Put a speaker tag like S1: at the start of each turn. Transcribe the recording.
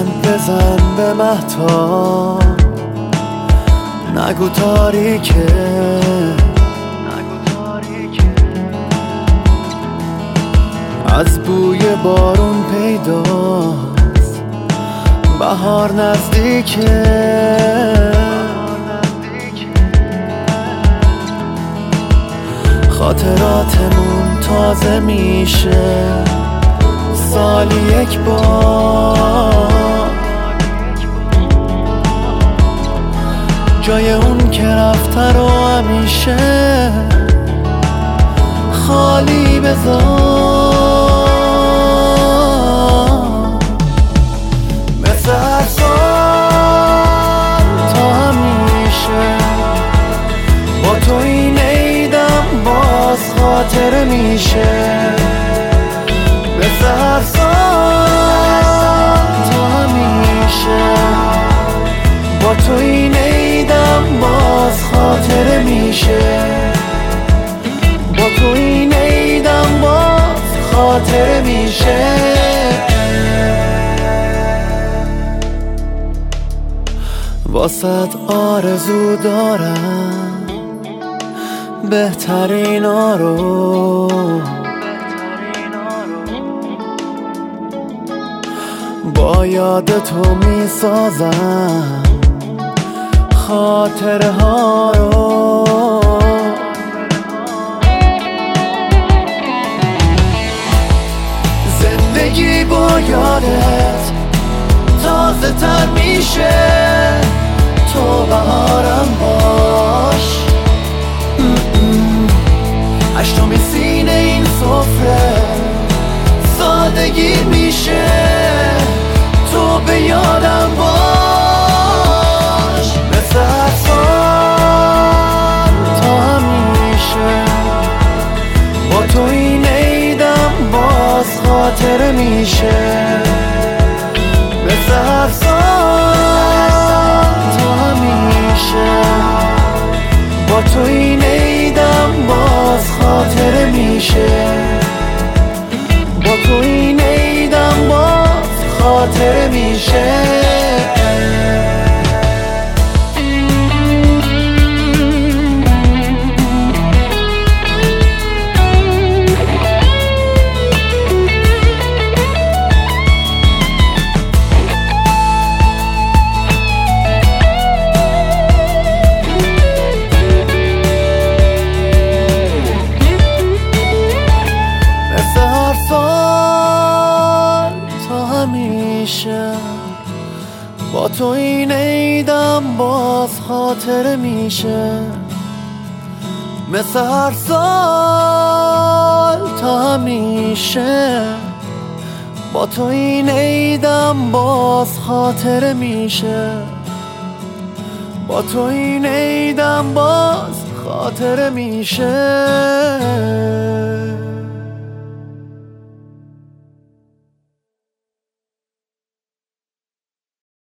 S1: لبخند بزن به مهتاب، نگو تاریکه، از بوی بارون پیداست بهار نزدیکه. خاطراتمون تازه میشه سالی یک بار، جای اون که رفته رو همیشه خالی بذار. مثل هر سال تا همیشه با تو این عیدم باز خاطره میشه. مثل هر سال تا همیشه با تو این عیدم باز خاطره میشه. با تو این عیدم باز خاطره میشه. واسط آرزو دارم بهترینا رو، با یاد تو میسازم خاطره ها رو. زندگی با یادت تازه تر میشه، تو بهارم باش. اشتم سینه این سفره سادگی میشه، تو به یادم باش. مثل هر سال تا همیشه با تو این عیدم باز خاطره میشه. مثل هر سال تا همیشه با تو این عیدم باز خاطره میشه. با تو این عیدم باز خاطره میشه. با تو این عیدم باز خاطره میشه. مثل هر سال تا همیشه با تو این عیدم باز خاطره میشه. با تو این عیدم باز خاطره میشه.